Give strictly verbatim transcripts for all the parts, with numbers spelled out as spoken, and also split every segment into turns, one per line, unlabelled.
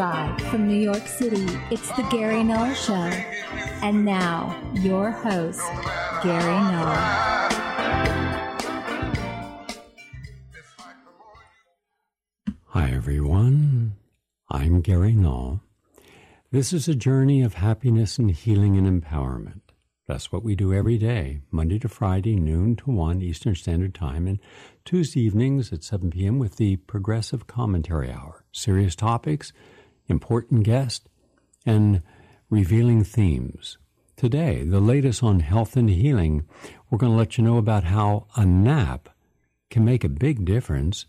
Live from New York City, it's the Gary Null Show. And now, your host, Gary Null.
Hi, everyone. I'm Gary Null. This is a journey of happiness and healing and empowerment. That's what we do every day, Monday to Friday, noon to one Eastern Standard Time, and Tuesday evenings at seven p.m. with the Progressive Commentary Hour. Serious topics, important guests, and revealing themes. Today, the latest on health and healing, we're going to let you know about how a nap can make a big difference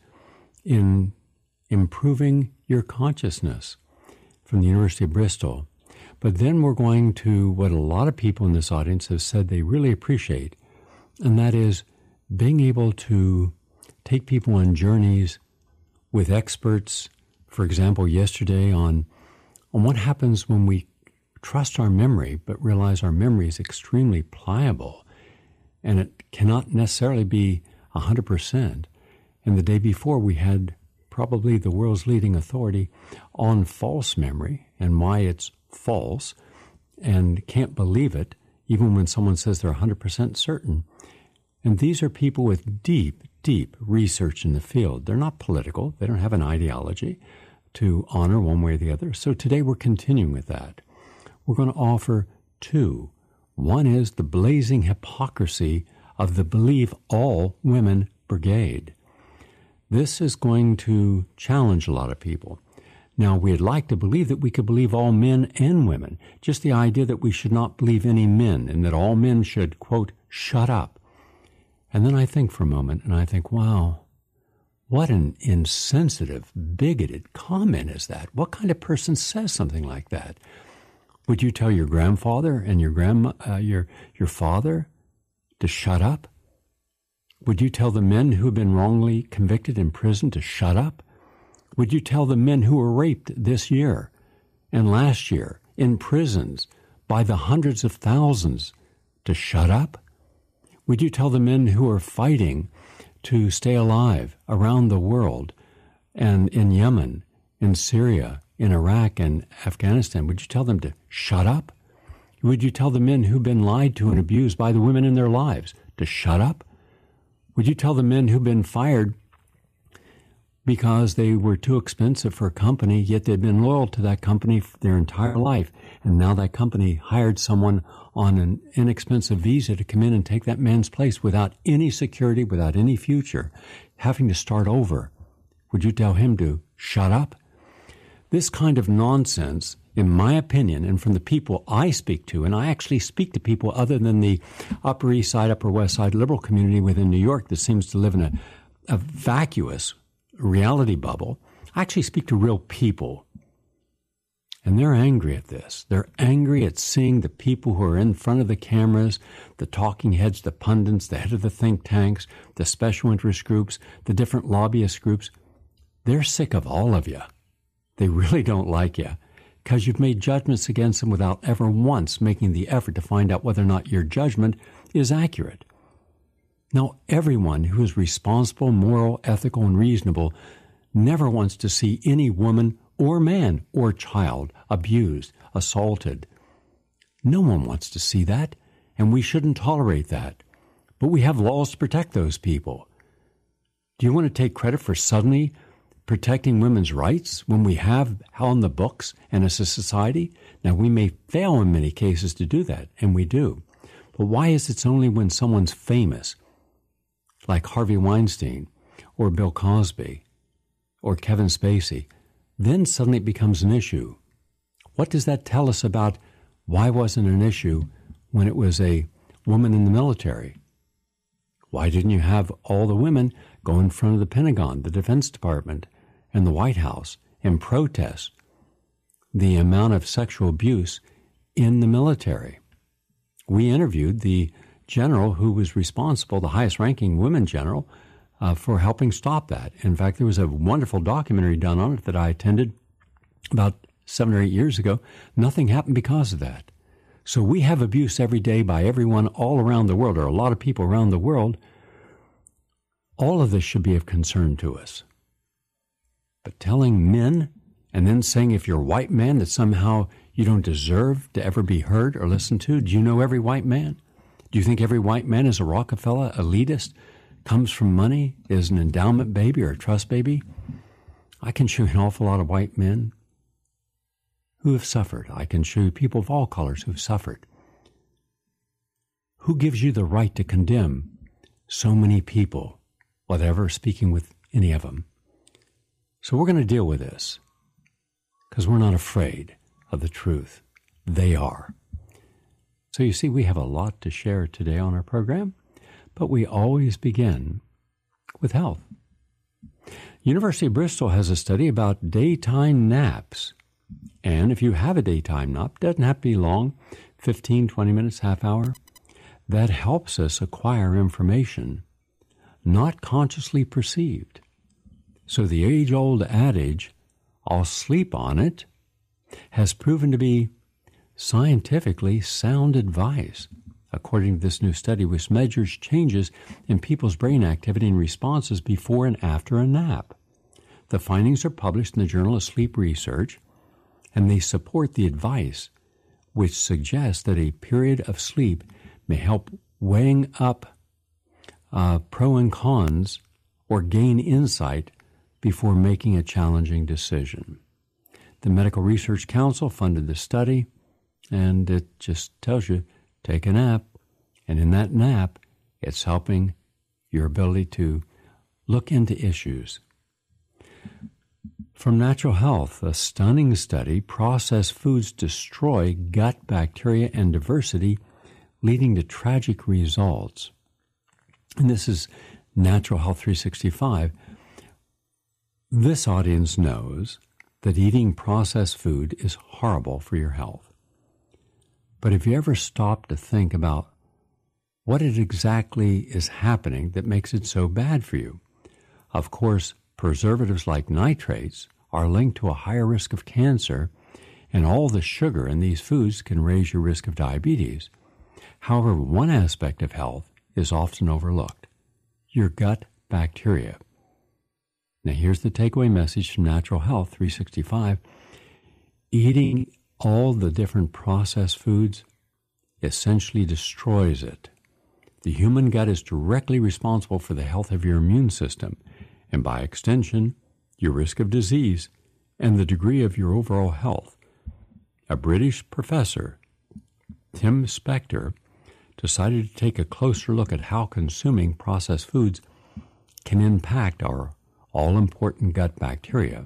in improving your consciousness from the University of Bristol. But then we're going to what a lot of people in this audience have said they really appreciate, and that is being able to take people on journeys with experts, for example, yesterday on, on what happens when we trust our memory but realize our memory is extremely pliable and it cannot necessarily be one hundred percent. And the day before we had probably the world's leading authority on false memory and why it's false and can't believe it, even when someone says they're one hundred percent certain. And these are people with deep, deep research in the field. They're not political. They don't have an ideology to honor one way or the other. So today we're continuing with that. We're going to offer two. One is the blazing hypocrisy of the Believe All Women Brigade. This is going to challenge a lot of people. Now, we'd like to believe that we could believe all men and women, just the idea that we should not believe any men and that all men should, quote, shut up. And then I think for a moment, and I think, wow, what an insensitive, bigoted comment is that? What kind of person says something like that? Would you tell your grandfather and your grandma, uh, your your father to shut up? Would you tell the men who have been wrongly convicted in prison to shut up? Would you tell the men who were raped this year and last year in prisons by the hundreds of thousands to shut up? Would you tell the men who are fighting to stay alive around the world and in Yemen, in Syria, in Iraq and Afghanistan, would you tell them to shut up? Would you tell the men who've been lied to and abused by the women in their lives to shut up? Would you tell the men who've been fired because they were too expensive for a company, yet they'd been loyal to that company their entire life, and now that company hired someone on an inexpensive visa to come in and take that man's place without any security, without any future, having to start over? Would you tell him to shut up? This kind of nonsense, in my opinion, and from the people I speak to, and I actually speak to people other than the Upper East Side, Upper West Side liberal community within New York that seems to live in a, a vacuous reality bubble. I actually speak to real people, and they're angry at this. They're angry at seeing the people who are in front of the cameras, the talking heads, the pundits, the head of the think tanks, the special interest groups, the different lobbyist groups. They're sick of all of you. They really don't like you because you've made judgments against them without ever once making the effort to find out whether or not your judgment is accurate. Now, everyone who is responsible, moral, ethical, and reasonable never wants to see any woman or man or child abused, assaulted. No one wants to see that, and we shouldn't tolerate that. But we have laws to protect those people. Do you want to take credit for suddenly protecting women's rights when we have on the books and as a society? Now, we may fail in many cases to do that, and we do. But why is it only when someone's famous, like Harvey Weinstein or Bill Cosby or Kevin Spacey, then suddenly it becomes an issue? What does that tell us about why wasn't an issue when it was a woman in the military? Why didn't you have all the women go in front of the Pentagon, the Defense Department, and the White House and protest the amount of sexual abuse in the military? We interviewed the general who was responsible, the highest-ranking women general, uh, for helping stop that. In fact, there was a wonderful documentary done on it that I attended about seven or eight years ago. Nothing happened because of that. So we have abuse every day by everyone all around the world, or a lot of people around the world. All of this should be of concern to us. But telling men and then saying if you're a white man that somehow you don't deserve to ever be heard or listened to? Do you know every white man? Do you think every white man is a Rockefeller elitist, comes from money, is an endowment baby or a trust baby? I can show you an awful lot of white men who have suffered. I can show you people of all colors who've suffered. Who gives you the right to condemn so many people without ever speaking with any of them? So we're going to deal with this because we're not afraid of the truth. They are. So you see, we have a lot to share today on our program, but we always begin with health. University of Bristol has a study about daytime naps. And if you have a daytime nap, doesn't have to be long, fifteen, twenty minutes, half hour, that helps us acquire information not consciously perceived. So the age-old adage, I'll sleep on it, has proven to be scientifically sound advice, according to this new study, which measures changes in people's brain activity and responses before and after a nap. The findings are published in the Journal of Sleep Research, and they support the advice which suggests that a period of sleep may help weighing up uh, pro and cons or gain insight before making a challenging decision. The Medical Research Council funded the study, and it just tells you, take a nap, and in that nap, it's helping your ability to look into issues. From Natural Health, a stunning study, processed foods destroy gut bacteria and diversity, leading to tragic results. And this is Natural Health three sixty-five. This audience knows that eating processed food is horrible for your health. But have you ever stopped to think about what it exactly is happening that makes it so bad for you? Of course, preservatives like nitrates are linked to a higher risk of cancer, and all the sugar in these foods can raise your risk of diabetes. However, one aspect of health is often overlooked: your gut bacteria. Now, here's the takeaway message from Natural Health three sixty-five. Eating all the different processed foods essentially destroys it. The human gut is directly responsible for the health of your immune system, and by extension, your risk of disease and the degree of your overall health. A British professor, Tim Spector, decided to take a closer look at how consuming processed foods can impact our all-important gut bacteria.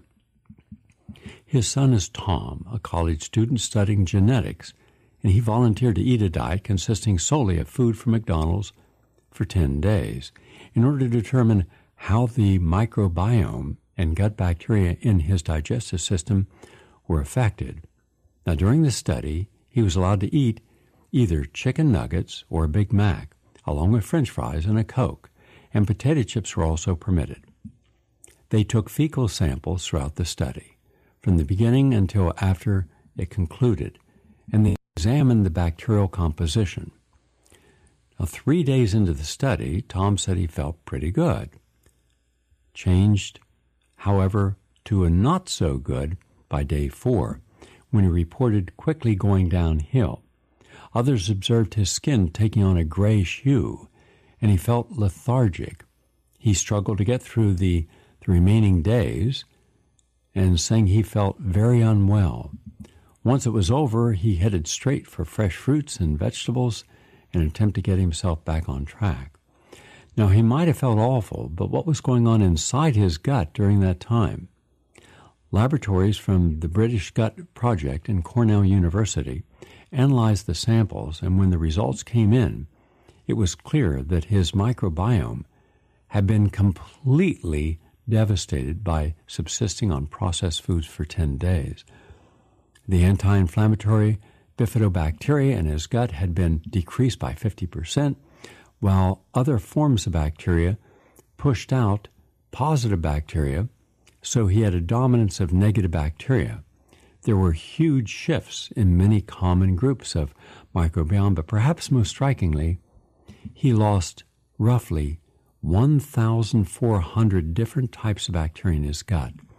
His son is Tom, a college student studying genetics, and he volunteered to eat a diet consisting solely of food from McDonald's for ten days in order to determine how the microbiome and gut bacteria in his digestive system were affected. Now, during the study, he was allowed to eat either chicken nuggets or a Big Mac, along with French fries and a Coke, and potato chips were also permitted. They took fecal samples throughout the study, from the beginning until after it concluded, and they examined the bacterial composition. Now, three days into the study, Tom said he felt pretty good. Changed, however, to a not so good by day four, when he reported quickly going downhill. Others observed his skin taking on a grayish hue, and he felt lethargic. He struggled to get through the, the remaining days, and saying he felt very unwell. Once it was over, he headed straight for fresh fruits and vegetables in an attempt to get himself back on track. Now, he might have felt awful, but what was going on inside his gut during that time? Laboratories from the British Gut Project and Cornell University analyzed the samples, and when the results came in, it was clear that his microbiome had been completely devastated by subsisting on processed foods for ten days. The anti-inflammatory bifidobacteria in his gut had been decreased by fifty percent, while other forms of bacteria pushed out positive bacteria, so he had a dominance of negative bacteria. There were huge shifts in many common groups of microbiome, but perhaps most strikingly, he lost roughly one thousand four hundred different types of bacteria in his gut.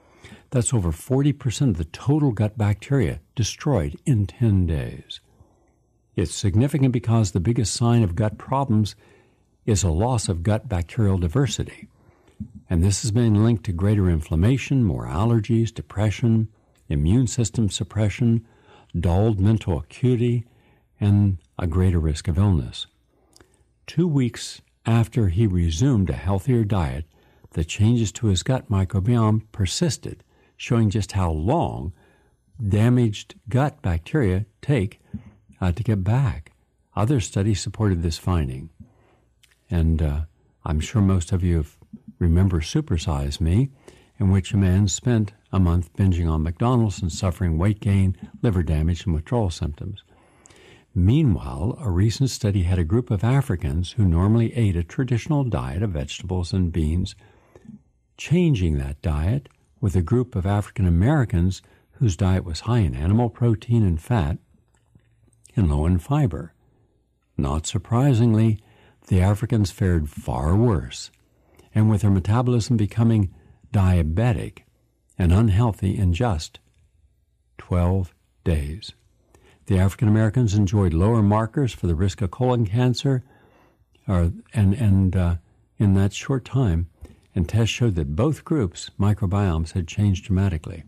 That's over forty percent of the total gut bacteria destroyed in ten days. It's significant because the biggest sign of gut problems is a loss of gut bacterial diversity. And this has been linked to greater inflammation, more allergies, depression, immune system suppression, dulled mental acuity, and a greater risk of illness. Two weeks after he resumed a healthier diet, the changes to his gut microbiome persisted, showing just how long damaged gut bacteria take uh, to get back. Other studies supported this finding. And uh, I'm sure most of you have, remember Super Size Me, in which a man spent a month binging on McDonald's and suffering weight gain, liver damage, and withdrawal symptoms. Meanwhile, a recent study had a group of Africans who normally ate a traditional diet of vegetables and beans, changing that diet with a group of African Americans whose diet was high in animal protein and fat and low in fiber. Not surprisingly, the Africans fared far worse, and with their metabolism becoming diabetic and unhealthy in just twelve days. The African Americans enjoyed lower markers for the risk of colon cancer, or, and, and uh, in that short time, and tests showed that both groups' microbiomes had changed dramatically.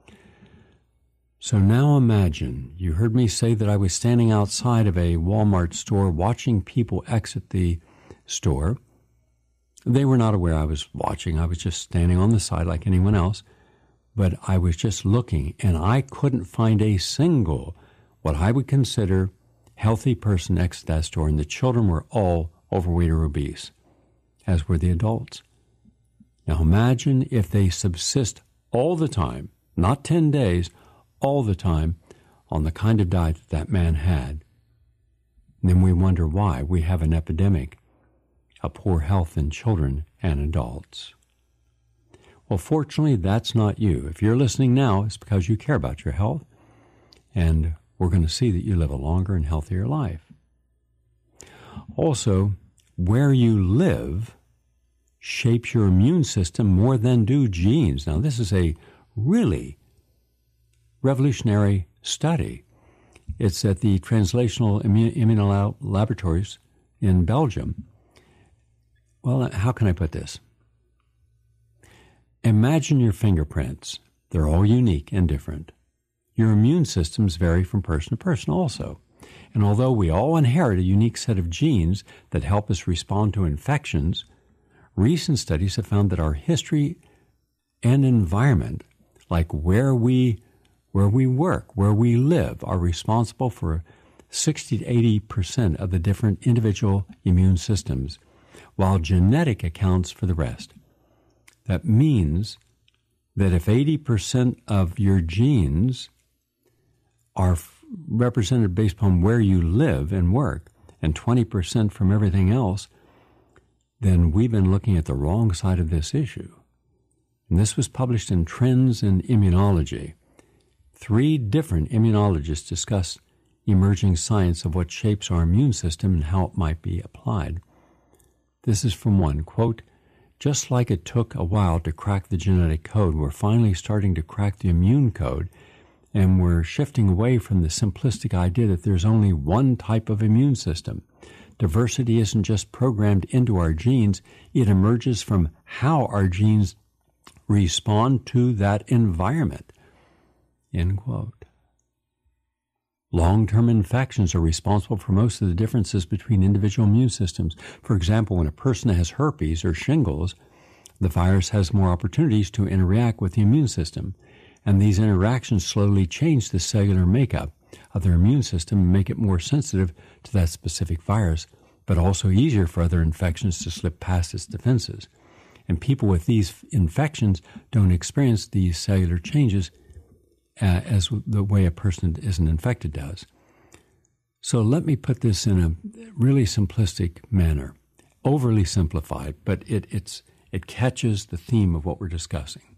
So now imagine, you heard me say that I was standing outside of a Walmart store watching people exit the store. They were not aware I was watching. I was just standing on the side like anyone else, but I was just looking, and I couldn't find a single what I would consider healthy person exit that store, and the children were all overweight or obese, as were the adults. Now imagine if they subsist all the time, not ten days, all the time, on the kind of diet that that man had. And then we wonder why we have an epidemic of poor health in children and adults. Well, fortunately, that's not you. If you're listening now, it's because you care about your health, and we're going to see that you live a longer and healthier life. Also, where you live shapes your immune system more than do genes. Now, this is a really revolutionary study. It's at the Translational Immunolaboratories in Belgium. Well, how can I put this? Imagine your fingerprints. They're all unique and different. Your immune systems vary from person to person also. And although we all inherit a unique set of genes that help us respond to infections, recent studies have found that our history and environment, like where we where we work, where we live, are responsible for sixty to eighty percent of the different individual immune systems, while genetic accounts for the rest. That means that if eighty percent of your genes are f- represented based upon where you live and work, and twenty percent from everything else, then we've been looking at the wrong side of this issue. And this was published in Trends in Immunology. Three different immunologists discuss emerging science of what shapes our immune system and how it might be applied. This is from one, quote, "Just like it took a while to crack the genetic code, we're finally starting to crack the immune code, and we're shifting away from the simplistic idea that there's only one type of immune system. Diversity isn't just programmed into our genes, it emerges from how our genes respond to that environment." End quote. Long-term infections are responsible for most of the differences between individual immune systems. For example, when a person has herpes or shingles, the virus has more opportunities to interact with the immune system, and these interactions slowly change the cellular makeup of their immune system and make it more sensitive to that specific virus, but also easier for other infections to slip past its defenses. And people with these infections don't experience these cellular changes uh, as the way a person that isn't infected does. So let me put this in a really simplistic manner, overly simplified, but it, it's, it catches the theme of what we're discussing.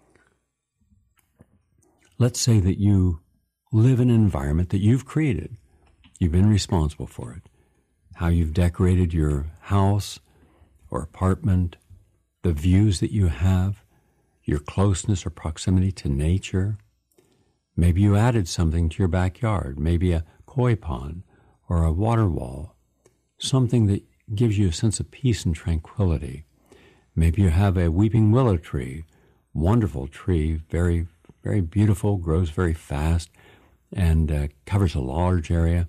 Let's say that you live in an environment that you've created. You've been responsible for it. How you've decorated your house or apartment, the views that you have, your closeness or proximity to nature. Maybe you added something to your backyard, maybe a koi pond or a water wall, something that gives you a sense of peace and tranquility. Maybe you have a weeping willow tree, wonderful tree, very, very beautiful, grows very fast, and uh, covers a large area.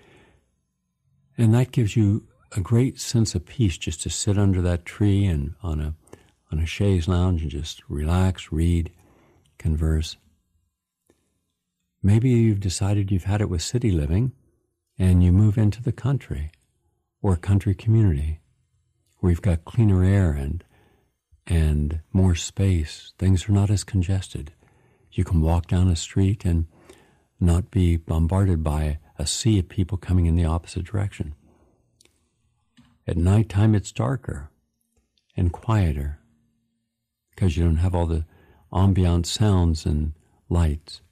And that gives you a great sense of peace just to sit under that tree and on a on a chaise lounge and just relax, read, converse. Maybe you've decided you've had it with city living and you move into the country or a country community where you've got cleaner air and and more space. Things are not as congested. You can walk down a street and not be bombarded by a sea of people coming in the opposite direction. At nighttime, it's darker and quieter because you don't have all the ambient sounds and lights.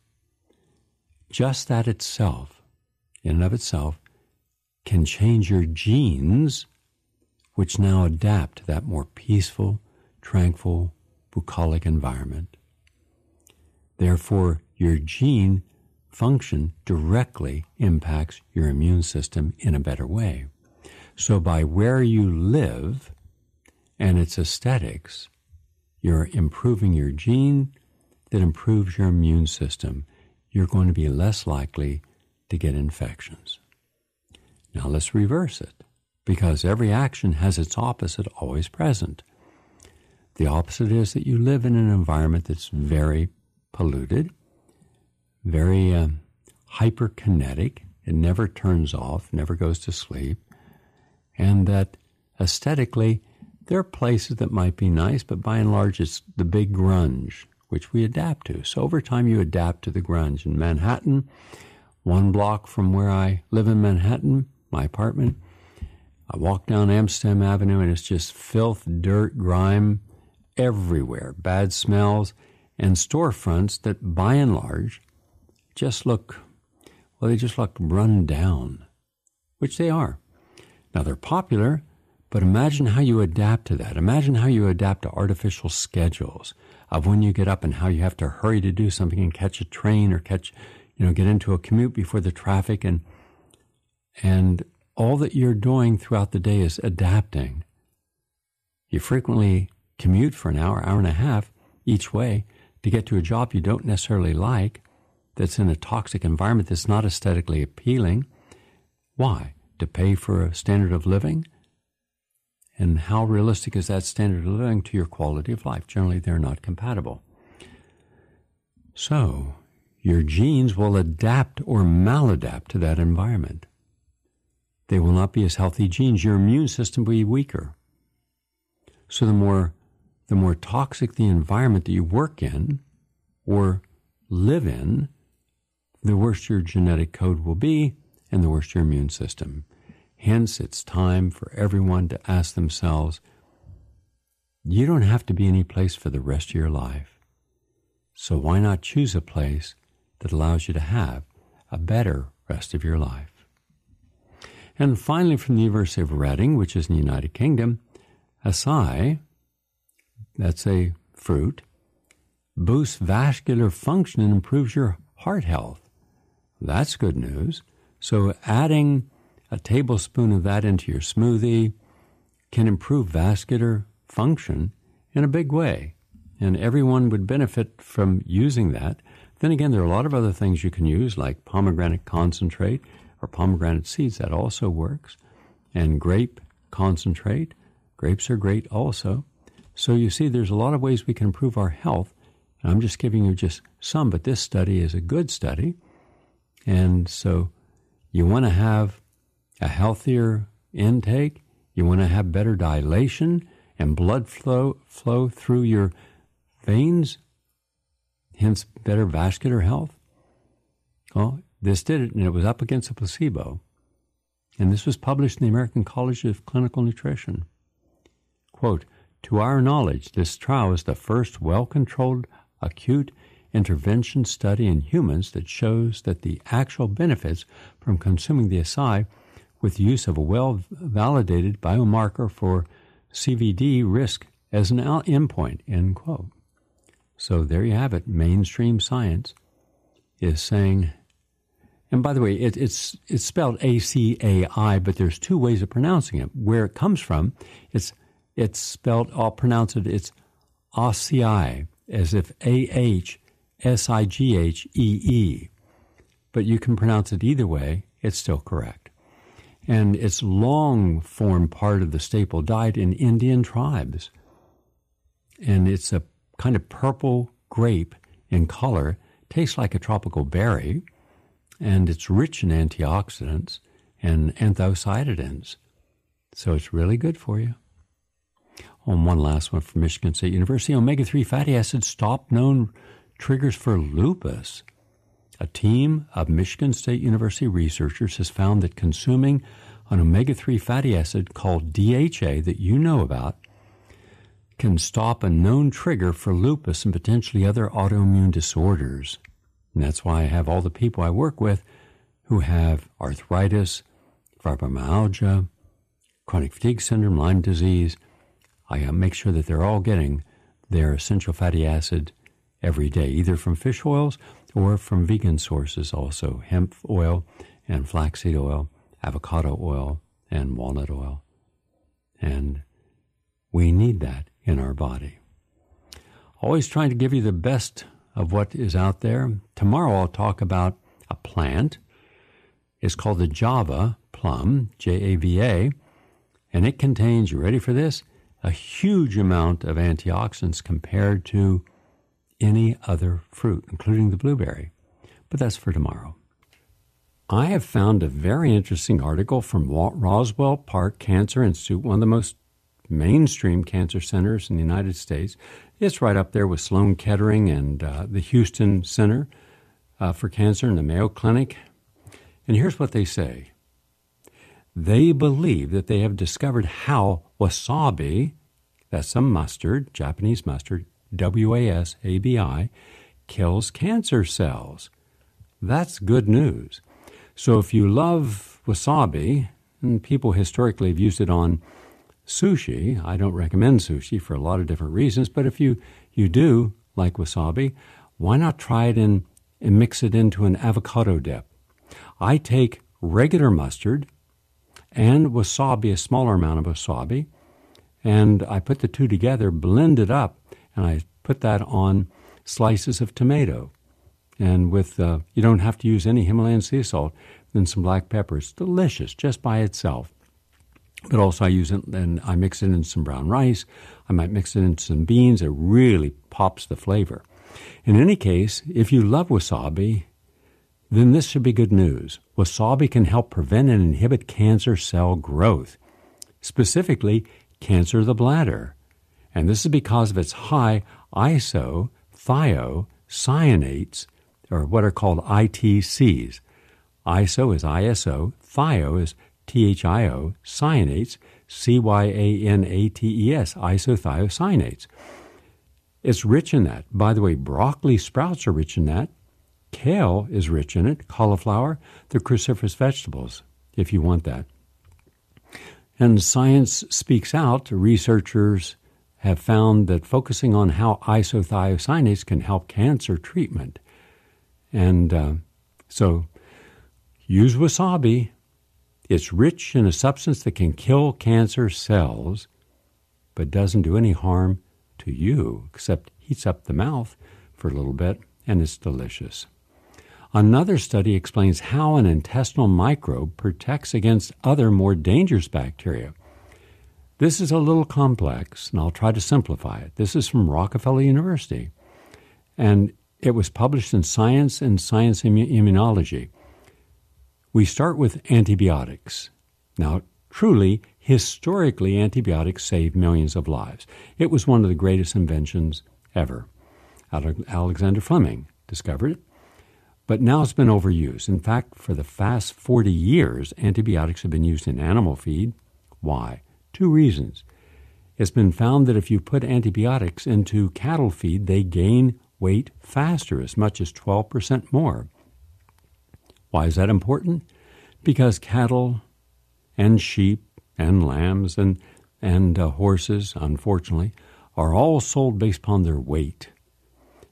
Just that itself, in and of itself, can change your genes, which now adapt to that more peaceful, tranquil, bucolic environment. Therefore, your gene function directly impacts your immune system in a better way. So by where you live and its aesthetics, you're improving your gene that improves your immune system. You're going to be less likely to get infections. Now let's reverse it, because every action has its opposite always present. The opposite is that you live in an environment that's very polluted, very uh, hyperkinetic. It never turns off, never goes to sleep. And that aesthetically, there are places that might be nice, but by and large, it's the big grunge, which we adapt to. So over time, you adapt to the grunge. In Manhattan, one block from where I live in Manhattan, my apartment, I walk down Amsterdam Avenue, and it's just filth, dirt, grime everywhere, bad smells, and storefronts that, by and large, just look, well, they just look run down, which they are. Now, they're popular, but imagine how you adapt to that. Imagine how you adapt to artificial schedules of when you get up and how you have to hurry to do something and catch a train or catch, you know, get into a commute before the traffic. And, and all that you're doing throughout the day is adapting. You frequently commute for an hour, hour and a half each way to get to a job you don't necessarily like, that's in a toxic environment that's not aesthetically appealing. Why? To pay for a standard of living? And how realistic is that standard of living to your quality of life? Generally, they're not compatible. So, your genes will adapt or maladapt to that environment. They will not be as healthy genes. Your immune system will be weaker. So the more, the more toxic the environment that you work in or live in, the worse your genetic code will be and the worse your immune system. Hence, it's time for everyone to ask themselves, you don't have to be any place for the rest of your life. So why not choose a place that allows you to have a better rest of your life? And finally, from the University of Reading, which is in the United Kingdom, acai, that's a fruit, boosts vascular function and improves your heart health. That's good news. So adding a tablespoon of that into your smoothie can improve vascular function in a big way. And everyone would benefit from using that. Then again, there are a lot of other things you can use, like pomegranate concentrate or pomegranate seeds. That also works. And grape concentrate. Grapes are great also. So you see, there's a lot of ways we can improve our health. And I'm just giving you just some, but this study is a good study. And so you want to have a healthier intake. You want to have better dilation and blood flow flow through your veins, hence better vascular health. Well, this did it, and it was up against a placebo. And this was published in the American College of Clinical Nutrition. Quote, to our knowledge, this trial is the first well-controlled acute intervention study in humans that shows that the actual benefits from consuming the acai with use of a well-validated biomarker for C V D risk as an endpoint, end quote. So there you have it. Mainstream science is saying, and by the way, it, it's it's spelled A C A I, but there's two ways of pronouncing it. Where it comes from, it's it's spelled, I'll pronounce it, it's A C I, as if A H S I G H E E. But you can pronounce it either way, it's still correct. And it's long formed part of the staple diet in Indian tribes. And it's a kind of purple grape in color, tastes like a tropical berry, and it's rich in antioxidants and anthocyanidins. So it's really good for you. Oh, and one last one from Michigan State University. omega three fatty acids stop known triggers for lupus. A team of Michigan State University researchers has found that consuming an omega three fatty acid called D H A that you know about can stop a known trigger for lupus and potentially other autoimmune disorders. And that's why I have all the people I work with who have arthritis, fibromyalgia, chronic fatigue syndrome, Lyme disease. I make sure that they're all getting their essential fatty acid every day, either from fish oils or from vegan sources also, hemp oil and flaxseed oil, avocado oil, and walnut oil. And we need that in our body. Always trying to give you the best of what is out there. Tomorrow I'll talk about a plant. It's called the Java plum, J A V A, and it contains, you ready for this, a huge amount of antioxidants compared to any other fruit, including the blueberry. But that's for tomorrow. I have found a very interesting article from Roswell Park Cancer Institute, one of the most mainstream cancer centers in the United States. It's right up there with Sloan Kettering and uh, the Houston Center uh, for Cancer and the Mayo Clinic. And here's what they say. They believe that they have discovered how wasabi, that's some mustard, Japanese mustard, W A S A B I, kills cancer cells. That's good news. So if you love wasabi, and people historically have used it on sushi, I don't recommend sushi for a lot of different reasons, but if you, you do like wasabi, why not try it in, and mix it into an avocado dip? I take regular mustard and wasabi, a smaller amount of wasabi, and I put the two together, blend it up, and I put that on slices of tomato. And with, uh, you don't have to use any Himalayan sea salt, then some black pepper. It's delicious just by itself. But also I use it and I mix it in some brown rice. I might mix it in some beans. It really pops the flavor. In any case, if you love wasabi, then this should be good news. Wasabi can help prevent and inhibit cancer cell growth, specifically cancer of the bladder. And this is because of its high isothiocyanates, or what are called I T Cs. Iso is I S O, thio is T H I O, cyanates, C Y A N A T E S, isothiocyanates. It's rich in that. By the way, broccoli sprouts are rich in that. Kale is rich in it. Cauliflower, the cruciferous vegetables, if you want that. And science speaks out. Researchers have found that focusing on how isothiocyanates can help cancer treatment. And uh, so use wasabi. It's rich in a substance that can kill cancer cells, but doesn't do any harm to you, except heats up the mouth for a little bit, and it's delicious. Another study explains how an intestinal microbe protects against other more dangerous bacteria. This is a little complex, and I'll try to simplify it. This is from Rockefeller University, and it was published in Science and Science Immunology. We start with antibiotics. Now, truly, historically, antibiotics saved millions of lives. It was one of the greatest inventions ever. Alexander Fleming discovered it, but now it's been overused. In fact, for the past forty years, antibiotics have been used in animal feed. Why? Two reasons. It's been found that if you put antibiotics into cattle feed, they gain weight faster, as much as twelve percent more. Why is that important? Because cattle and sheep and lambs and, and uh, horses, unfortunately, are all sold based upon their weight.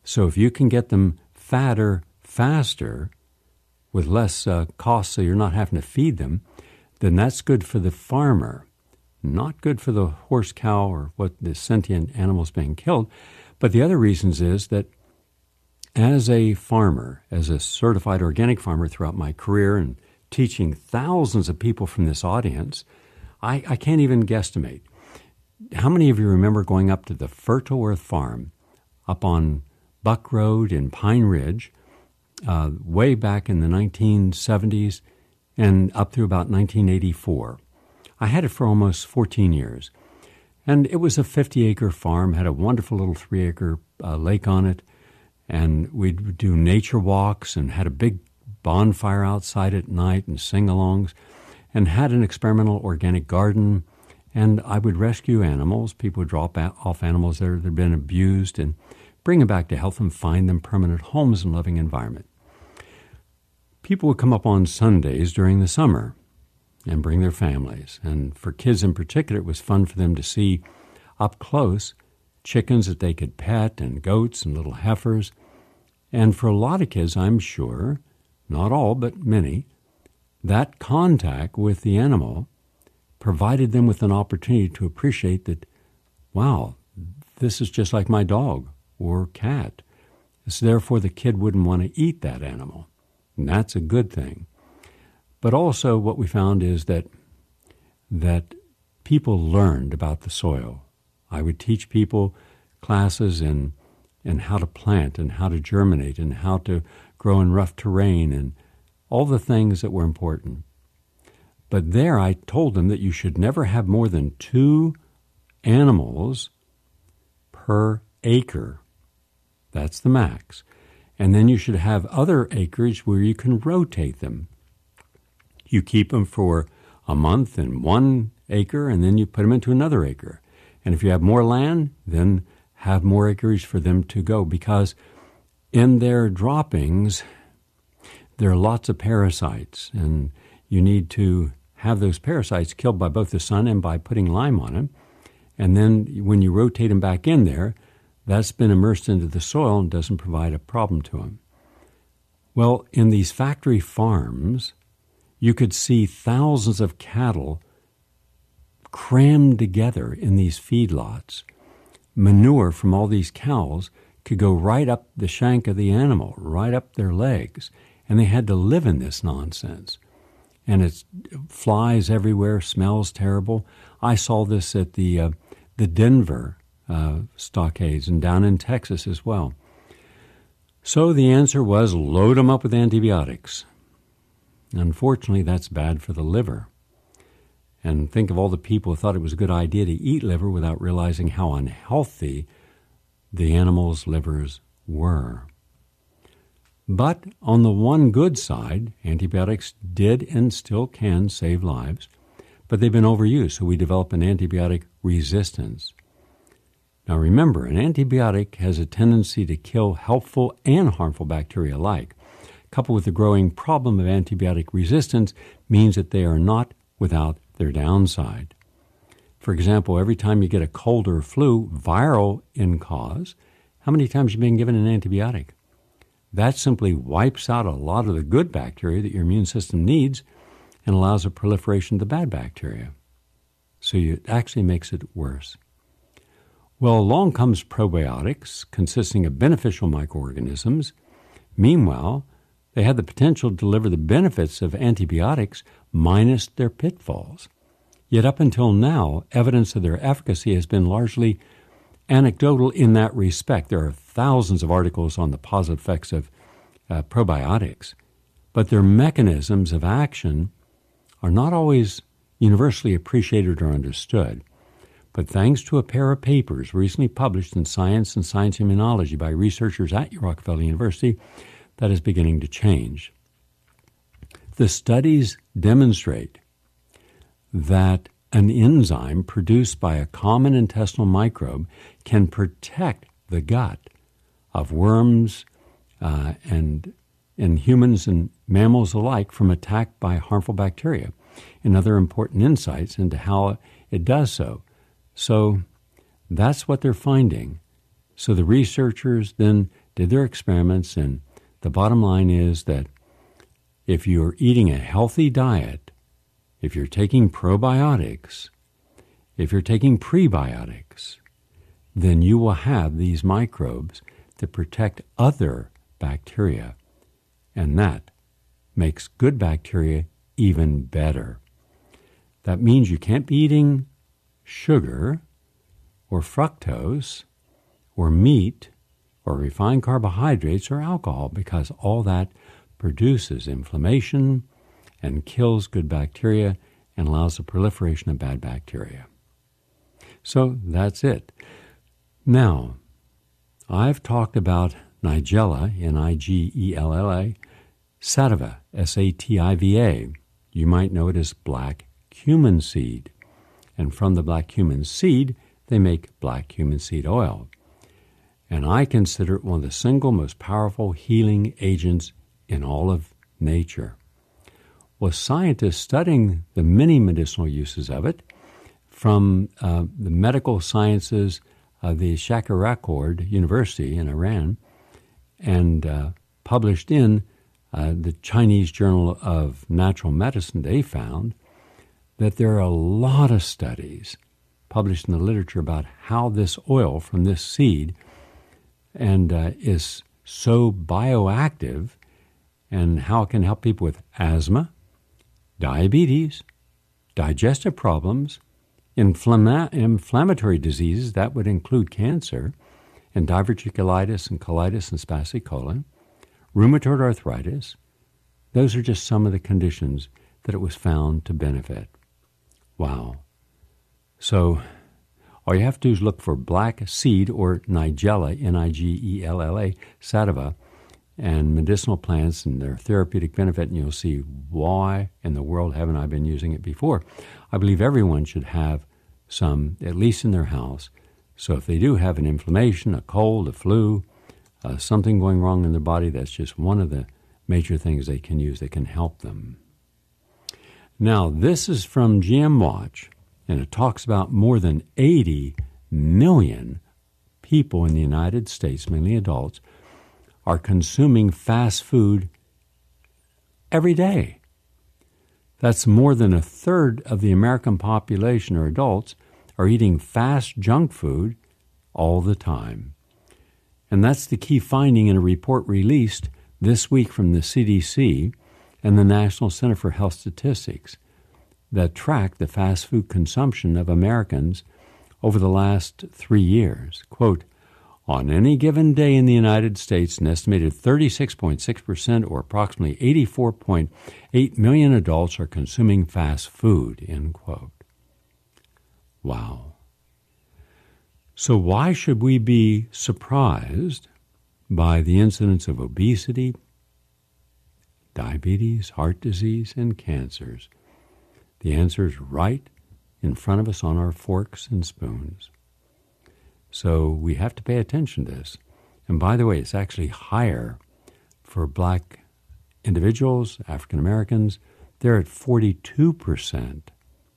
So if you can get them fatter faster with less uh, cost so you're not having to feed them, then that's good for the farmer. Not good for the horse, cow, or what the sentient animals being killed. But the other reasons is that as a farmer, as a certified organic farmer throughout my career and teaching thousands of people from this audience, I, I can't even guesstimate. How many of you remember going up to the Fertile Earth Farm up on Buck Road in Pine Ridge uh, way back in the nineteen seventies and up through about nineteen eighty-four? I had it for almost fourteen years. And it was a fifty-acre farm, had a wonderful little three-acre uh, lake on it. And we'd do nature walks and had a big bonfire outside at night and sing-alongs and had an experimental organic garden. And I would rescue animals. People would drop off animals that had been abused and bring them back to health and find them permanent homes and loving environment. People would come up on Sundays during the summer and bring their families. And for kids in particular, it was fun for them to see up close chickens that they could pet and goats and little heifers. And for a lot of kids, I'm sure, not all, but many, that contact with the animal provided them with an opportunity to appreciate that, wow, this is just like my dog or cat. So therefore, the kid wouldn't want to eat that animal. And that's a good thing. But also what we found is that that people learned about the soil. I would teach people classes in, in how to plant and how to germinate and how to grow in rough terrain and all the things that were important. But there I told them that you should never have more than two animals per acre. That's the max. And then you should have other acreage where you can rotate them. You keep them for a month in one acre, and then you put them into another acre. And if you have more land, then have more acreage for them to go, because in their droppings, there are lots of parasites, and you need to have those parasites killed by both the sun and by putting lime on them. And then when you rotate them back in there, that's been immersed into the soil and doesn't provide a problem to them. Well, in these factory farms, you could see thousands of cattle crammed together in these feedlots. Manure from all these cows could go right up the shank of the animal, right up their legs, and they had to live in this nonsense. And it flies everywhere, smells terrible. I saw this at the uh, the Denver uh, stockades and down in Texas as well. So the answer was load them up with antibiotics. Unfortunately, that's bad for the liver. And think of all the people who thought it was a good idea to eat liver without realizing how unhealthy the animals' livers were. But on the one good side, antibiotics did and still can save lives, but they've been overused, so we develop an antibiotic resistance. Now remember, an antibiotic has a tendency to kill helpful and harmful bacteria alike. Coupled with the growing problem of antibiotic resistance means that they are not without their downside. For example, every time you get a cold or flu, viral in cause, how many times have you been given an antibiotic? That simply wipes out a lot of the good bacteria that your immune system needs and allows a proliferation of the bad bacteria. So it actually makes it worse. Well, along comes probiotics, consisting of beneficial microorganisms. Meanwhile, they have the potential to deliver the benefits of antibiotics minus their pitfalls. Yet up until now, evidence of their efficacy has been largely anecdotal in that respect. There are thousands of articles on the positive effects of uh, probiotics, but their mechanisms of action are not always universally appreciated or understood. But thanks to a pair of papers recently published in Science and Science Immunology by researchers at Rockefeller University, that is beginning to change. The studies demonstrate that an enzyme produced by a common intestinal microbe can protect the gut of worms uh, and, and humans and mammals alike from attack by harmful bacteria, and other important insights into how it does so. So that's what they're finding. So the researchers then did their experiments, and the bottom line is that if you're eating a healthy diet, if you're taking probiotics, if you're taking prebiotics, then you will have these microbes that protect other bacteria, and that makes good bacteria even better. That means you can't be eating sugar or fructose or meat or refined carbohydrates or alcohol, because all that produces inflammation and kills good bacteria and allows the proliferation of bad bacteria. So that's it. Now, I've talked about Nigella, N I G E L L A, sativa, S A T I V A. You might know it as black cumin seed. And from the black cumin seed, they make black cumin seed oil. And I consider it one of the single most powerful healing agents in all of nature. Well, scientists studying the many medicinal uses of it from uh, the medical sciences of the Shahrazad University in Iran and uh, published in uh, the Chinese Journal of Natural Medicine, they found that there are a lot of studies published in the literature about how this oil from this seed and uh, is so bioactive and how it can help people with asthma, diabetes, digestive problems, inflama- inflammatory diseases, that would include cancer, and diverticulitis and colitis and spastic colon, rheumatoid arthritis. Those are just some of the conditions that it was found to benefit. Wow. So all you have to do is look for black seed or Nigella, N I G E L L A, sativa, and medicinal plants and their therapeutic benefit, and you'll see why in the world haven't I been using it before. I believe everyone should have some, at least in their house. So if they do have an inflammation, a cold, a flu, uh, something going wrong in their body, that's just one of the major things they can use that can help them. Now, this is from G M Watch, and it talks about more than eighty million people in the United States, mainly adults, are consuming fast food every day. That's more than a third of the American population or adults are eating fast junk food all the time. And that's the key finding in a report released this week from the C D C and the National Center for Health Statistics that track the fast food consumption of Americans over the last three years. Quote, on any given day in the United States, an estimated thirty-six point six percent or approximately eighty-four point eight million adults are consuming fast food, end quote. Wow. So why should we be surprised by the incidence of obesity, diabetes, heart disease, and cancers? The answer is right in front of us on our forks and spoons. So we have to pay attention to this. And by the way, it's actually higher for black individuals, African Americans. They're at forty-two percent.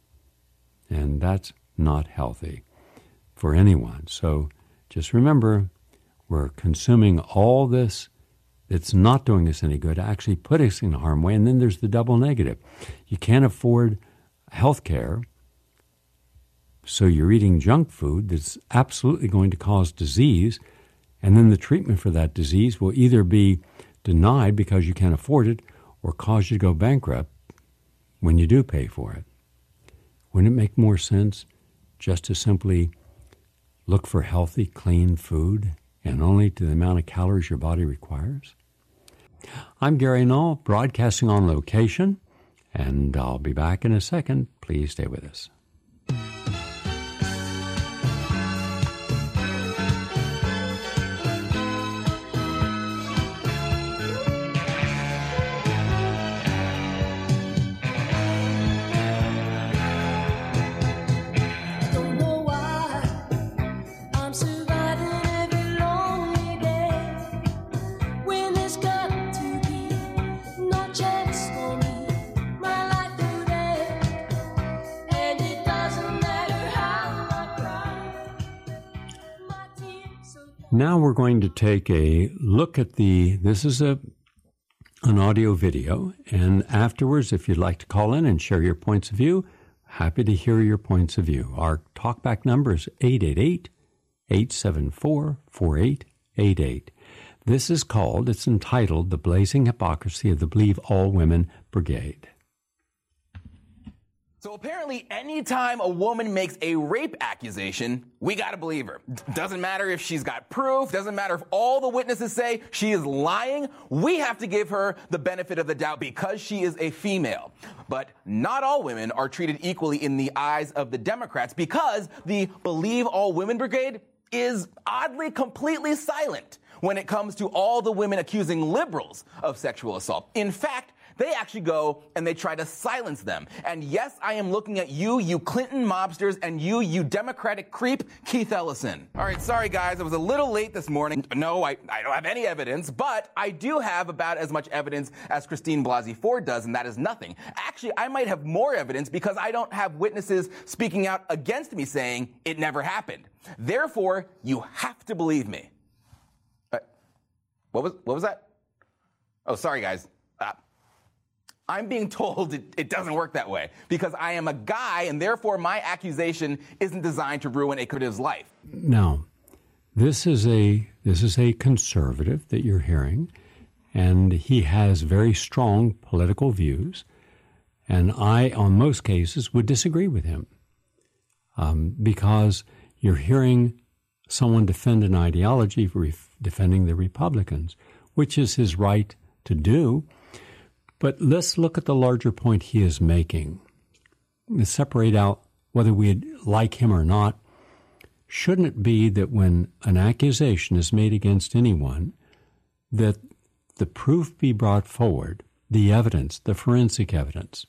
And that's not healthy for anyone. So just remember, we're consuming all this that's not doing us any good, actually put us in harm's way. And then there's the double negative. You can't afford health care, so you're eating junk food that's absolutely going to cause disease, and then the treatment for that disease will either be denied because you can't afford it or cause you to go bankrupt when you do pay for it. Wouldn't it make more sense just to simply look for healthy, clean food and only to the amount of calories your body requires? I'm Gary Null, broadcasting on location, and I'll be back in a second. Please stay with us.
Chance for me, my life today, and it
Now we're going to take a look at the, this is a an audio video, and afterwards, if you'd like to call in and share your points of view, happy to hear your points of view. Our talkback number is eight eight eight, eight seven four, four eight eight eight. This is called, it's entitled, The Blazing Hypocrisy of the Believe All Women Brigade.
So apparently, anytime a woman makes a rape accusation, we gotta believe her. Doesn't matter if she's got proof, doesn't matter if all the witnesses say she is lying, we have to give her the benefit of the doubt because she is a female. But not all women are treated equally in the eyes of the Democrats because the Believe All Women Brigade is oddly completely silent when it comes to all the women accusing liberals of sexual assault. In fact, they actually go and they try to silence them. And yes, I am looking at you, you Clinton mobsters, and you, you Democratic creep, Keith Ellison. All right, sorry guys, I was a little late this morning. No, I, I don't have any evidence, but I do have about as much evidence as Christine Blasey Ford does, and that is nothing. Actually, I might have more evidence because I don't have witnesses speaking out against me saying it never happened. Therefore, you have to believe me. Uh, what was, what was that? Oh, sorry guys. Uh, I'm being told it, it doesn't work that way because I am a guy and therefore my accusation isn't designed to ruin a conservative's life.
Now, this is a this is a conservative that you're hearing, and he has very strong political views, and I, on most cases, would disagree with him um, because you're hearing someone defend an ideology, re- defending the Republicans, which is his right to do. But let's look at the larger point he is making. Let's separate out whether we like him or not. Shouldn't it be that when an accusation is made against anyone, that the proof be brought forward, the evidence, the forensic evidence,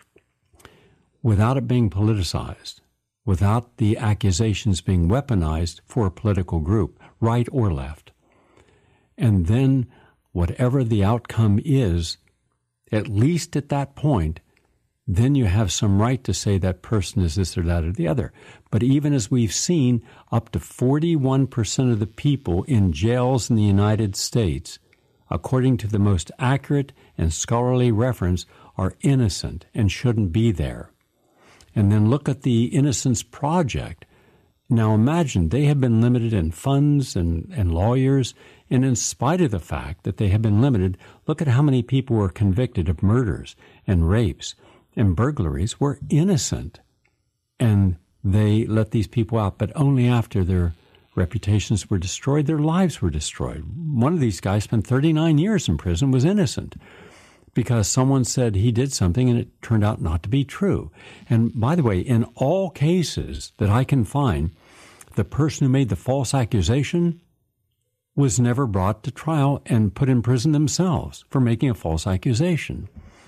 without it being politicized, without the accusations being weaponized for a political group, right or left? And then whatever the outcome is, at least at that point, then you have some right to say that person is this or that or the other. But even as we've seen, up to forty-one percent of the people in jails in the United States, according to the most accurate and scholarly reference, are innocent and shouldn't be there. And then look at the Innocence Project. Now imagine, they have been limited in funds and, and lawyers, and in spite of the fact that they have been limited, look at how many people were convicted of murders and rapes and burglaries were innocent. And they let these people out, but only after their reputations were destroyed, their lives were destroyed. One of these guys spent thirty-nine years in prison, was innocent, because someone said he did something and it turned out not to be true. And by the way, in all cases that I can find, the person who made the false accusation was never brought to trial and put in prison themselves for making a false accusation.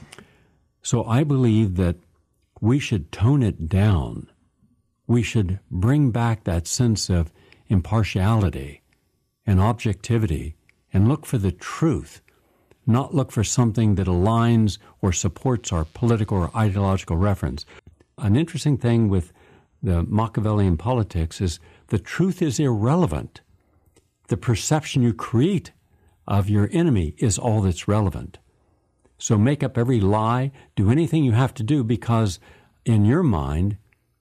So I believe that we should tone it down. We should bring back that sense of impartiality and objectivity and look for the truth, not look for something that aligns or supports our political or ideological reference. An interesting thing with the Machiavellian politics is the truth is irrelevant. The perception you create of your enemy is all that's relevant. So make up every lie, do anything you have to do, because in your mind,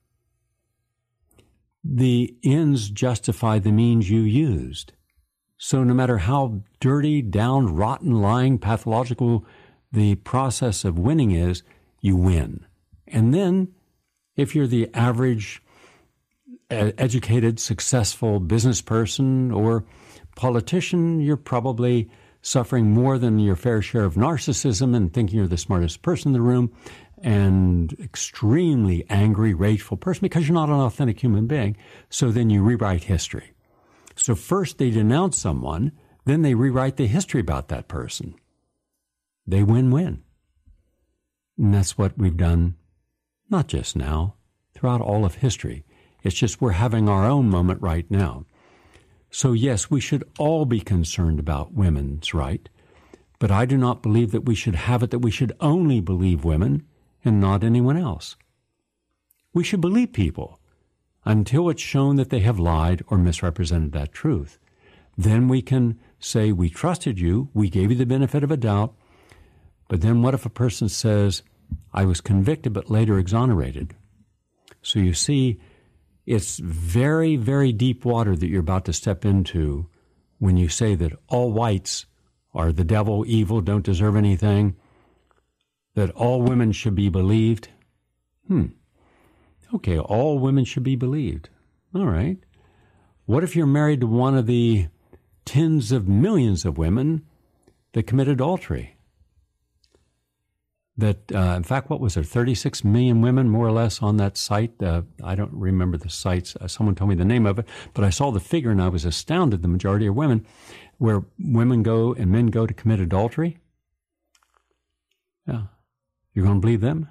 the ends justify the means you used. So no matter how dirty, down, rotten, lying, pathological the process of winning is, you win. And then, if you're the average educated, successful business person or politician, you're probably suffering more than your fair share of narcissism and thinking you're the smartest person in the room, and extremely angry, rageful person because you're not an authentic human being. So then you rewrite history. So first they denounce someone, then they rewrite the history about that person. They win-win. And that's what we've done, not just now, throughout all of history. It's just we're having our own moment right now. So yes, we should all be concerned about women's right, but I do not believe that we should have it that we should only believe women and not anyone else. We should believe people until it's shown that they have lied or misrepresented that truth. then we can say, we trusted you, we gave you the benefit of a doubt. But then what if a person says, I was convicted but later exonerated? So you see, it's very, very deep water that you're about to step into when you say that all whites are the devil, evil, don't deserve anything, that all women should be believed. Hmm. Okay, all women should be believed. All right. What if you're married to one of the tens of millions of women that commit adultery? That, uh, in fact, what was there, thirty-six million women, more or less, on that site? Uh, I don't remember the sites. Uh, someone told me the name of it, but I saw the figure and I was astounded, the majority are women, where women go and men go to commit adultery. Yeah. You're going to believe them?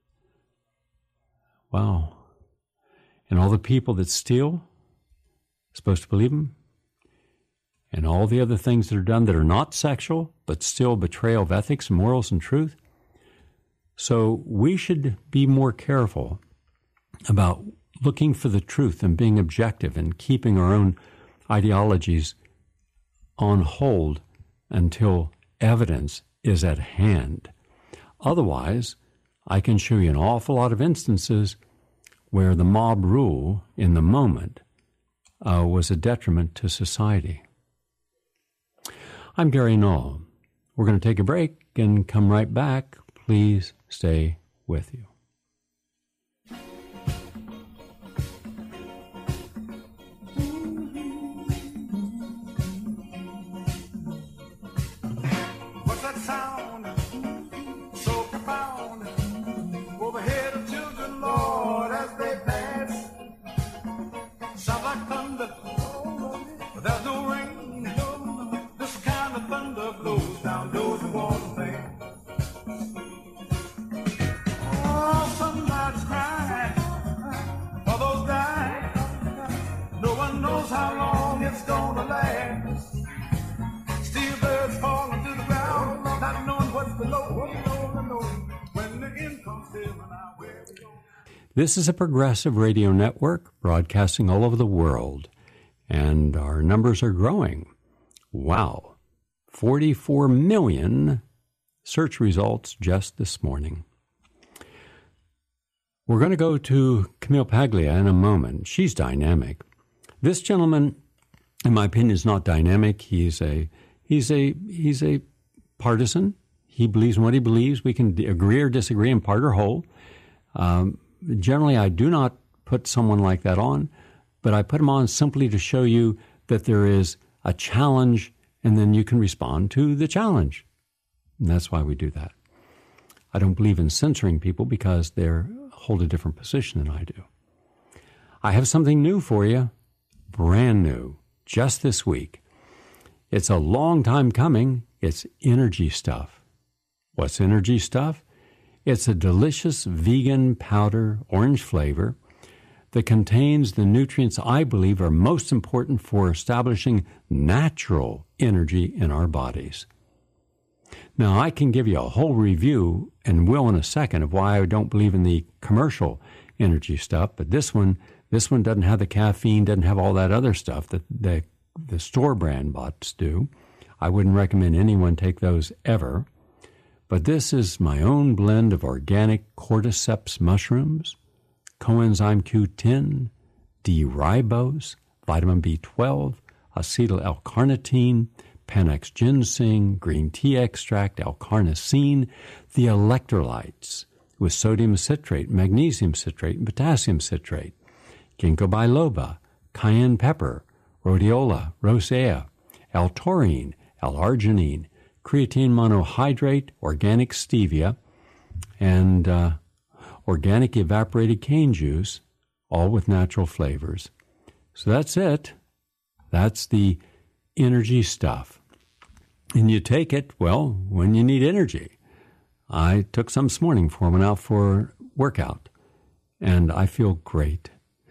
Wow. And all the people that steal, supposed to believe them? And all the other things that are done that are not sexual, but still betrayal of ethics, morals, and truth? So we should be more careful about looking for the truth and being objective and keeping our own ideologies on hold until evidence is at hand. Otherwise, I can show you an awful lot of instances where the mob rule in the moment uh, was a detriment to society. I'm Gary Null. We're going to take a break and come right back. Please stay with you.
What's that sound? So profound. Overhead of children, Lord, as they pass. Sound like thunder, but there's no rain. This kind of thunder blows down those who walk the lane. How long it's gonna last. Steel birds falling to the ground, not knowing what's below. When the end comes here, where we go.
This is a progressive radio network broadcasting all over the world, and our numbers are growing. Wow. forty-four million search results just this morning. We're going to go to Camille Paglia in a moment. She's dynamic. This gentleman, in my opinion, is not dynamic. He's a he's a he's a partisan. He believes in what he believes. We can agree or disagree in part or whole. Um, generally, I do not put someone like that on, but I put him on simply to show you that there is a challenge, and then you can respond to the challenge. And that's why we do that. I don't believe in censoring people because they hold a different position than I do. I have something new for you. Brand new, just this week. It's a long time coming. It's energy stuff. What's energy stuff? It's a delicious vegan powder, orange flavor, that contains the nutrients I believe are most important for establishing natural energy in our bodies. Now, I can give you a whole review, and will in a second, of why I don't believe in the commercial energy stuff, but this one This one doesn't have the caffeine, doesn't have all that other stuff that the, the store brand bots do. I wouldn't recommend anyone take those ever. But this is my own blend of organic cordyceps mushrooms, coenzyme Q ten, D-ribose, vitamin B twelve, acetyl L-carnitine, Panax ginseng, green tea extract, L-carnosine, the electrolytes with sodium citrate, magnesium citrate, and potassium citrate, ginkgo biloba, cayenne pepper, rhodiola, rosea, L-taurine, L-arginine, creatine monohydrate, organic stevia, and uh, organic evaporated cane juice, all with natural flavors. So that's it. That's the energy stuff. And you take it, well, when you need energy. I took some this morning before I went out for workout, and I feel great.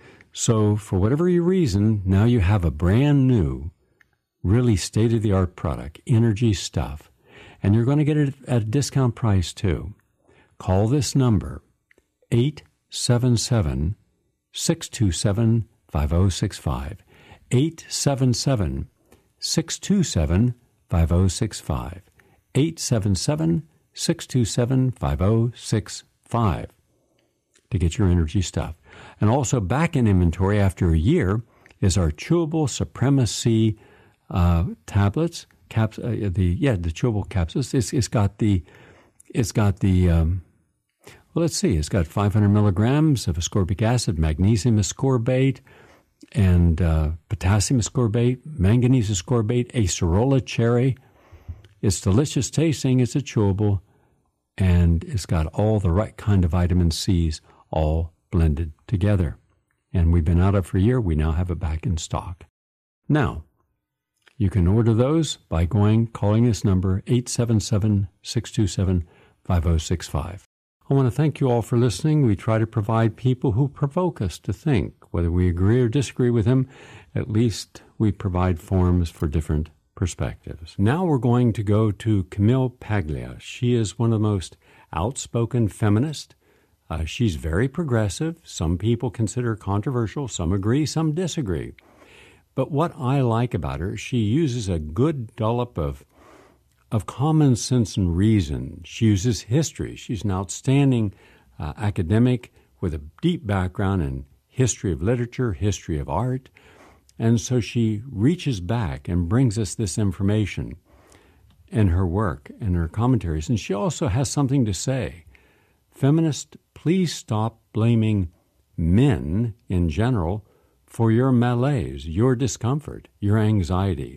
So for whatever your reason, now you have a brand new, really state-of-the-art product, energy stuff, and you're going to get it at a discount price too. Call this number, eight seven seven, six two seven, five oh six five, eight seven seven, six two seven, five oh six five. eight seven seven, six two seven, five oh six five to get your energy stuff. And also back in inventory after a year is our Chewable Supremacy uh, tablets. Caps, uh, the yeah, the chewable capsules. It's, it's got the, it's got the. Um, well, let's see. It's got five hundred milligrams of ascorbic acid, magnesium ascorbate, and uh, potassium ascorbate, manganese ascorbate, acerola cherry. It's delicious tasting. It's a chewable, and it's got all the right kind of vitamin C's all blended together. And we've been out of it for a year. We now have it back in stock. Now, you can order those by going, calling this number, eight seven seven, six two seven, five oh six five. I want to thank you all for listening. We try to provide people who provoke us to think. Whether we agree or disagree with them, at least we provide forums for different perspectives. Now we're going to go to Camille Paglia. She is one of the most outspoken feminists. Uh, she's very progressive. Some people consider her controversial. Some agree, some disagree. But what I like about her, she uses a good dollop of, of common sense and reason. She uses history. She's an outstanding uh, academic with a deep background in history of literature, history of art. And so she reaches back and brings us this information in her work and her commentaries. And she also has something to say. Feminists, please stop blaming men in general for your malaise, your discomfort, your anxiety.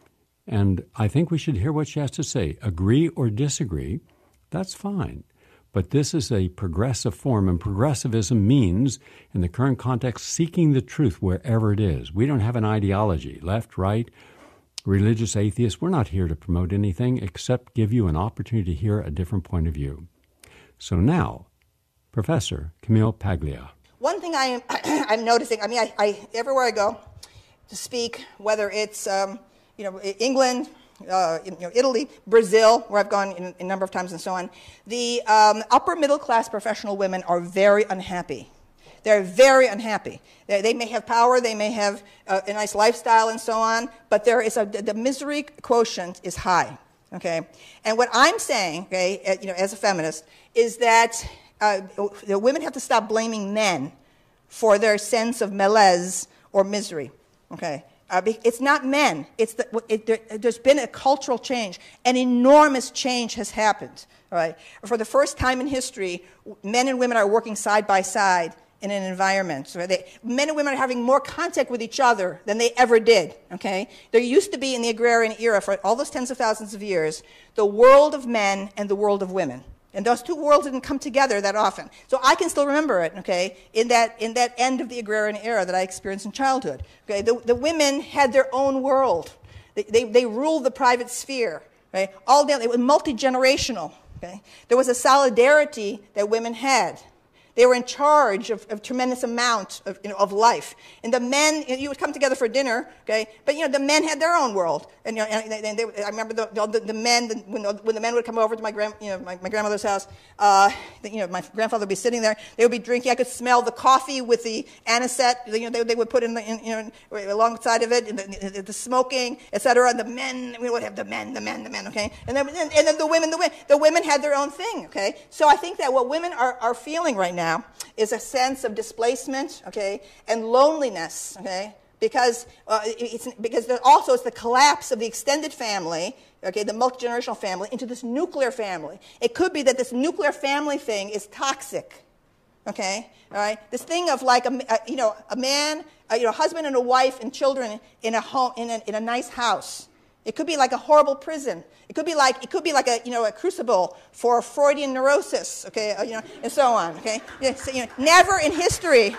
And I think we should hear what she has to say. Agree or disagree, that's fine. But this is a progressive form, and progressivism means, in the current context, seeking the truth wherever it is. We don't have an ideology, left, right, religious, atheist. We're not here to promote anything except give you an opportunity to hear a different point of view. So now, Professor Camille Paglia.
One thing I am, I'm noticing, I mean, I, I, everywhere I go to speak, whether it's, um, you know, England, uh, you know, Italy, Brazil, where I've gone in, in a number of times and so on, the um, upper middle class professional women are very unhappy. They're very unhappy. They, they may have power, they may have uh, a nice lifestyle and so on, but there is a, the misery quotient is high, okay? And what I'm saying, okay, you know, as a feminist, is that Uh, the women have to stop blaming men for their sense of malaise or misery. Okay, uh, it's not men. It's the, it, there, there's been a cultural change. An enormous change has happened. All right, for the first time in history, men and women are working side by side in an environment. So they, men and women are having more contact with each other than they ever did. Okay, there used to be in the agrarian era for all those tens of thousands of years the world of men and the world of women. And those two worlds didn't come together that often. So I can still remember it, okay, in that in that end of the agrarian era that I experienced in childhood. Okay, the, the women had their own world. They, they, they ruled the private sphere, right? All day, it was multi-generational, okay? There was a solidarity that women had. They were in charge of a tremendous amount of, you know, of life. And the men, you would come together for dinner, okay? But, you know, the men had their own world. And, you know, and they, they, I remember the, the, the men, the, when, the, when the men would come over to my, grand, you know, my, my grandmother's house, uh, the, you know, my grandfather would be sitting there. They would be drinking. I could smell the coffee with the anisette, you know, they, they would put in, the, in you know, alongside of it, and the, the, the smoking, et cetera. And the men, we would have the men, the men, the men, okay? And then, and, and then the women, the women, the women had their own thing, okay? So I think that what women are, are feeling right now is a sense of displacement, okay, and loneliness, okay, because uh, it's because also it's the collapse of the extended family, okay, the multi-generational family, into this nuclear family. It could be that this nuclear family thing is toxic, okay, all right. This thing of like a, a you know a man, a, you know, husband and a wife and children in a home in a, in a nice house. It could be like a horrible prison. It could be like it could be like a you know a crucible for Freudian neurosis, okay, uh, you know, and so on, okay. Yeah, so, you know, never in history,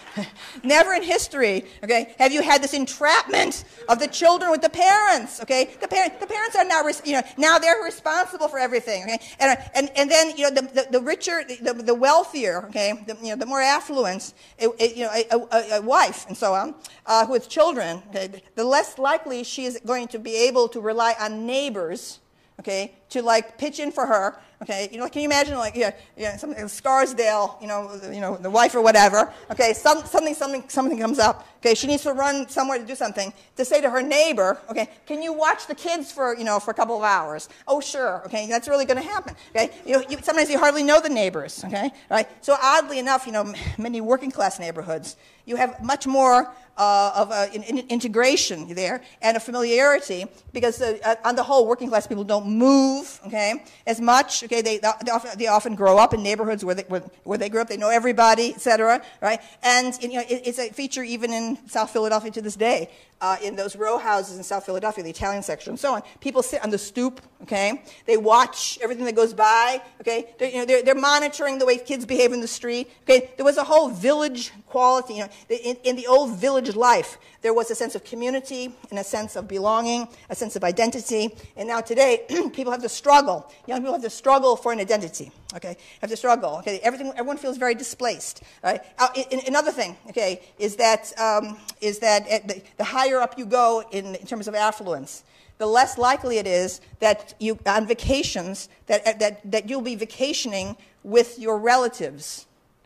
never in history, okay, have you had this entrapment of the children with the parents, okay? The parent, the parents are now, you know, now they're responsible for everything, okay, and and and then you know the the, the richer, the, the wealthier, okay, the, you know the more affluent, it, it, you know, a, a, a wife and so on, uh, with children, okay, the less likely she is going to be able to rely on neighbors, okay, to like pitch in for her, okay? You know, can you imagine like, yeah, yeah, something Scarsdale, you know, you know, the wife or whatever, okay? Some, something, something, something comes up, okay? She needs to run somewhere to do something. To say to her neighbor, okay, can you watch the kids for, you know, for a couple of hours? Oh, sure, okay, that's really going to happen, okay? You, you, sometimes you hardly know the neighbors, okay, right? So oddly enough, you know, many working class neighborhoods, you have much more uh, of a, in, in integration there and a familiarity because uh, on the whole, working class people don't move, okay, as much. Okay, they they often, they often grow up in neighborhoods where they where, where they grew up. They know everybody, et cetera. Right, and you know it, it's a feature even in South Philadelphia to this day. Uh, in those row houses in South Philadelphia, the Italian section, and so on, people sit on the stoop. Okay, they watch everything that goes by. Okay, they're, you know they're, they're monitoring the way kids behave in the street. Okay, there was a whole village quality. You know, in, in the old village life, there was a sense of community and a sense of belonging, a sense of identity. And now today, people have to struggle. Young people have to struggle for an identity. Okay, have to struggle. Okay, everything. Everyone feels very displaced. Right. Uh, in, another thing. Okay, is that um, is that at the, the higher up you go in, in terms of affluence, the less likely it is that you on vacations that that that you'll be vacationing with your relatives.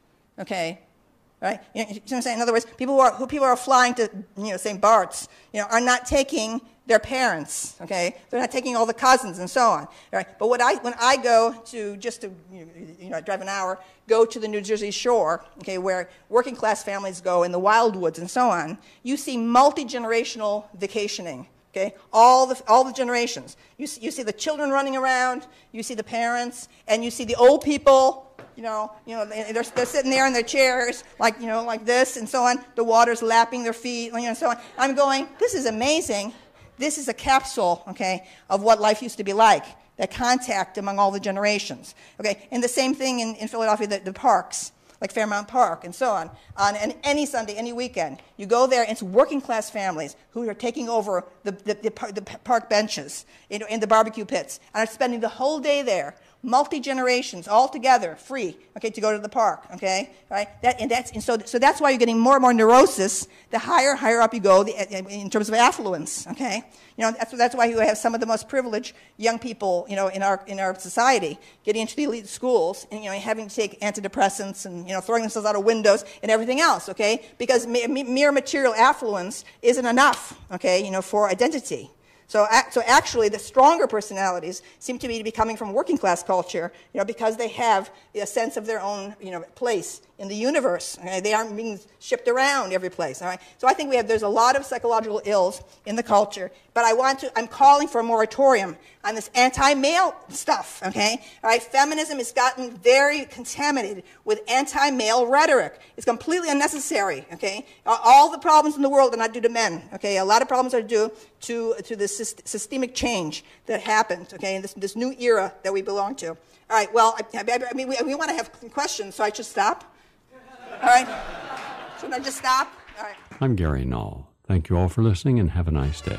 Okay. Right? You know, you know what I'm saying? In other words, people who are who people are flying to, you know, Saint Bart's, you know, are not taking their parents. Okay, they're not taking all the cousins and so on. Right? But what I when I go to just to you know drive an hour, go to the New Jersey shore, okay, where working class families go in the wildwoods and so on, you see multi-generational vacationing. Okay, all the all the generations. You see, you see the children running around, you see the parents, and you see the old people. You know, you know, they're, they're sitting there in their chairs, like, you know, like this and so on. The water's lapping their feet, you know, and so on. I'm going, this is amazing. This is a capsule, okay, of what life used to be like, that contact among all the generations. Okay, and the same thing in, in Philadelphia, the, the parks, like Fairmount Park and so on. On and any Sunday, any weekend, you go there, and it's working class families who are taking over the, the, the, the park benches, you know, in the barbecue pits, and are spending the whole day there. Multi-generations, all together, free, okay, to go to the park, okay, right? That, and that's, and so, so that's why you're getting more and more neurosis the higher, higher up you go the, in terms of affluence, okay? You know, that's, that's why you have some of the most privileged young people, you know, in our, in our society getting into the elite schools and, you know, having to take antidepressants and, you know, throwing themselves out of windows and everything else, okay? Because mere material affluence isn't enough, okay, you know, for identity. So, so actually, the stronger personalities seem to be coming from working class culture, you know, because they have a sense of their own, you know, place in the universe. Okay? They aren't being shipped around every place. All right. So I think we have there's a lot of psychological ills in the culture. But I want to. I'm calling for a moratorium on this anti-male stuff. Okay. All right. Feminism has gotten very contaminated with anti-male rhetoric. It's completely unnecessary. Okay. All the problems in the world are not due to men. Okay. A lot of problems are due to to this systemic change that happened. Okay. In this this new era that we belong to. All right. Well, I, I mean, we, we want to have questions, so I should stop. All right. Shouldn't I just stop? All right.
I'm Gary Null. Thank you all for listening, and have a nice day.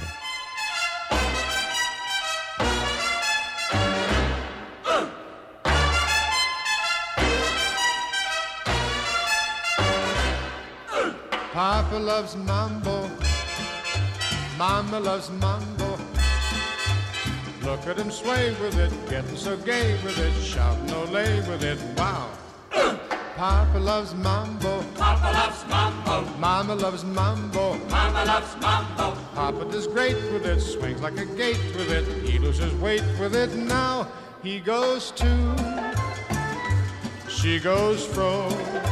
Papa loves mambo, Mama loves mambo. Look at him sway with it, getting so gay with it, shouting ole with it, wow. Papa loves mambo,
Papa loves mambo,
Mama loves mambo,
Mama loves mambo.
Papa does great with it, swings like a gate with it, he loses weight with it, now he goes to, she goes fro,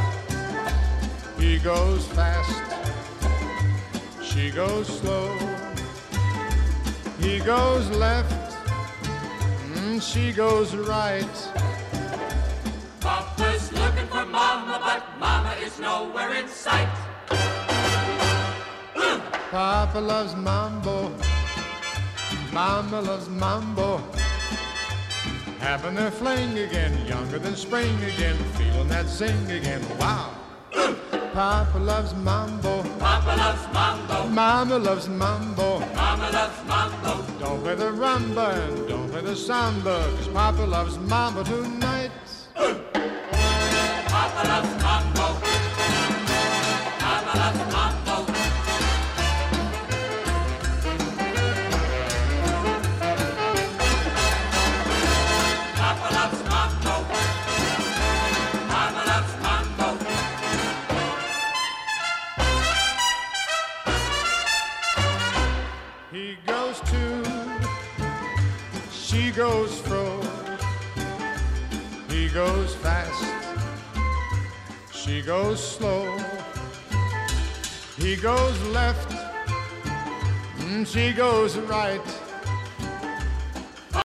he goes fast, she goes slow, he goes left, mm, she goes right.
Papa's looking for Mama, but Mama is nowhere in sight.
Papa loves mambo, Mama loves mambo. Having their fling again, younger than spring again, feeling that zing again, wow. Papa loves mambo,
Papa loves mambo,
Mama loves mambo.
Mama loves mambo.
Don't play the rumba and don't play the samba, 'cause Papa loves mambo tonight.
Papa loves mambo, Mama loves mambo.
He goes to, she goes fro. He goes fast, she goes slow. He goes left, she goes right.